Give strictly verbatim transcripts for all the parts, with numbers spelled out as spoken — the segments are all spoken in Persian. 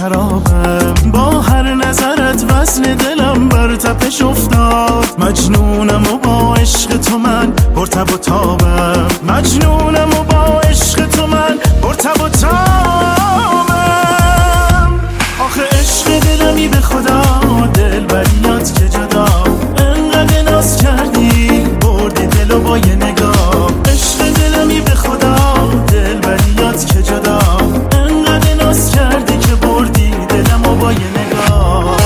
خرابم، با هر نظرت وزن دلم بر تپش افتاد. مجنونم و با عشق تو من پرتب و تابم، مجنونم و با عشق تو من پرتب و تابم. آخه عشق دلمی به خدا، دل بریات که جدا، انقدر ناز کردی بردی دلو با یه نگاه. عشق دلمی به خدا، دل بریات که جدا، انقدر ناز کردی که بردی دلمو با یه نگاه.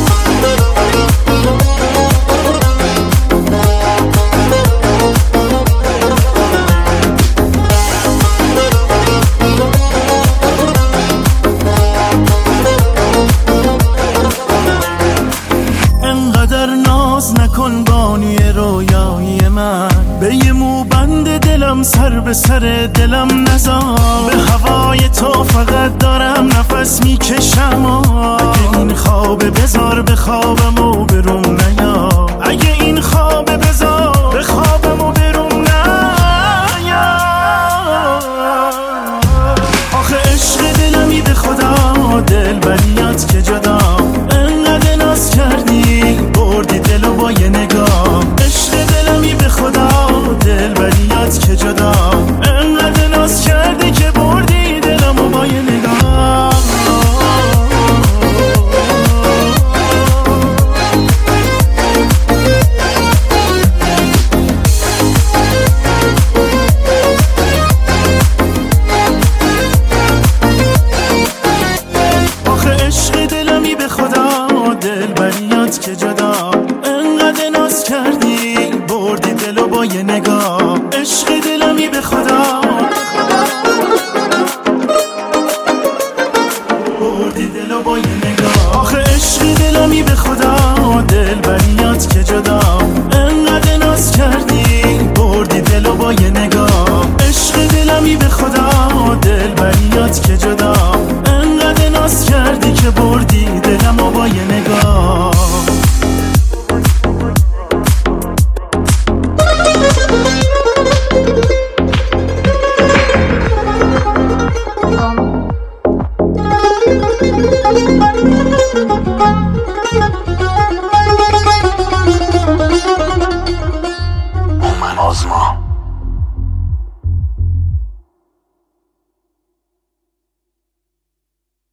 نکن بانوی رویایی من، به یه موبند دلم سر به سر دلم نزار. به هوای تو فقط دارم نفس میکشم، اگه این خواب بذار به خوابم و بروم نیا. اگه این خواب بذار به خوابم و بروم نیا. آخه عشق دلمی به خدا، دل بریات که جدا، انقدر ناز کردی بردی دلو با یه نگاه. عشق دلمی به خدا، دل بریات که جدا، انقدر ناز کردی که بردی دلمو با یه نگاه. آخه عشق دلمی به خدا، دل بریات که جدا، انقدر ناز کردی بردی دلو با یه نگاه. عشق دلمی به خدا،